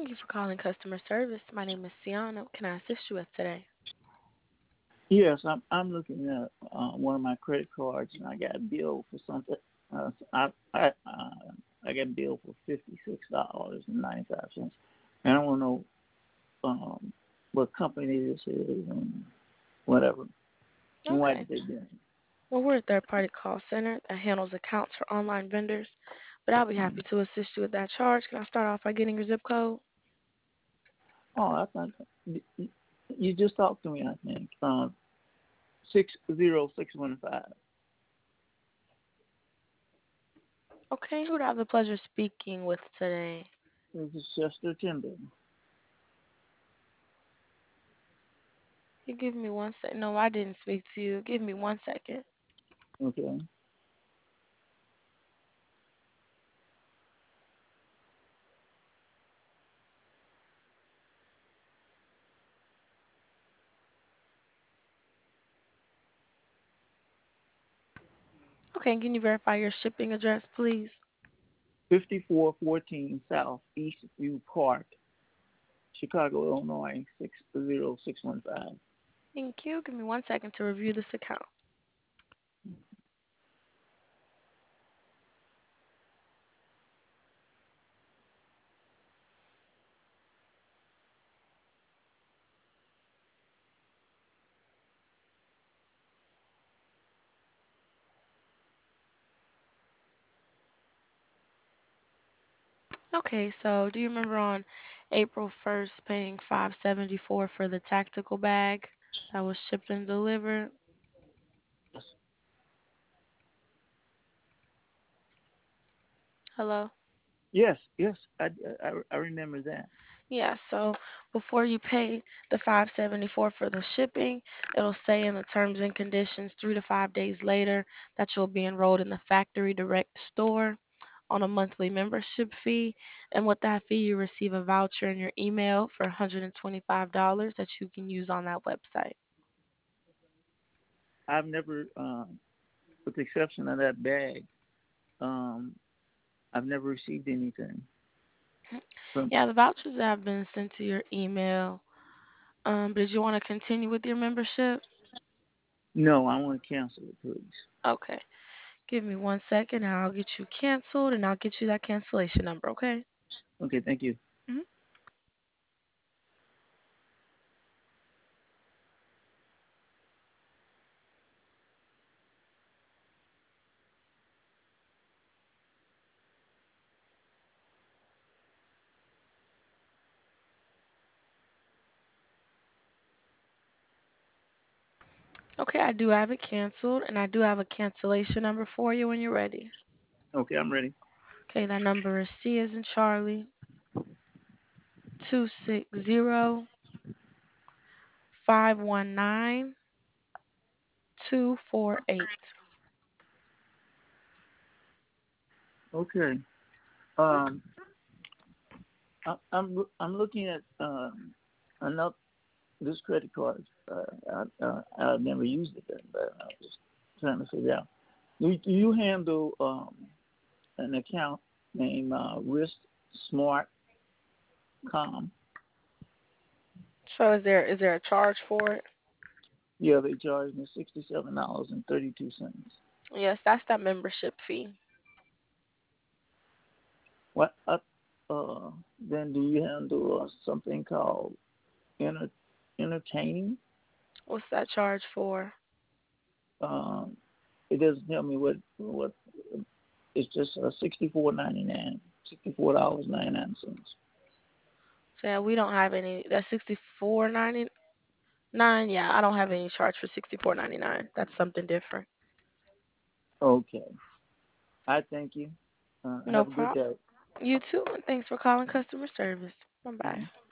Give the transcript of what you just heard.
Thank you for calling customer service. My name is Sienna. What can I assist you with today? Yes, I'm looking at one of my credit cards, and I got a bill for something. I got a bill for $56.95, and I want to know what company this is and whatever, and why Okay. did they do it? Well, we're a third-party call center that handles accounts for online vendors, but I'll be happy to assist you with that charge. Can I start off by getting your zip code? Oh, I thought you just talked to me. I think 60615. Okay. Who do I have the pleasure speaking with today? This is Chester Timber. You give me one sec. No, I didn't speak to you. Give me one second. Okay. Okay. Can you verify your shipping address, please? 5414 South Eastview Park, Chicago, Illinois 60615. Thank you. Give me one second to review this account. Okay, so do you remember on April 1st paying 574 for the tactical bag that was shipped and delivered? Hello? Yes, I remember that. Yeah, so before you pay the 574 for the shipping, it'll say in the terms and conditions 3 to 5 days later that you'll be enrolled in the factory direct store on a monthly membership fee, and with that fee you receive a voucher in your email for $125 that you can use on that website. I've never, with the exception of that bag, um, I've never received anything from. Yeah, the vouchers have been sent to your email. Did you want to continue with your membership? No, I want to cancel it, please. Okay. Give me one second and I'll get you canceled and I'll get you that cancellation number, okay? Okay, thank you. hmm Okay, I do have it canceled and I do have a cancellation number for you when you're ready. Okay, I'm ready. Okay, that number is C as in Charlie, 260-519-248. Okay. Um, I'm looking at another this credit card. I've never used it, but I was just trying to figure out. Do you handle an account named Wrist Smart Com? So is there a charge for it? Yeah, they charge me $67.32. Yes, that's that membership fee. What? Then do you handle something called enter, entertaining? What's that charge for? Um, it doesn't tell me what. It's just $64.99. So yeah, we don't have any. That's 64.99. Yeah, I don't have any charge for 64.99. That's something different. Okay. I thank you. No Have a good problem. day. You too, and thanks for calling customer service. Bye bye.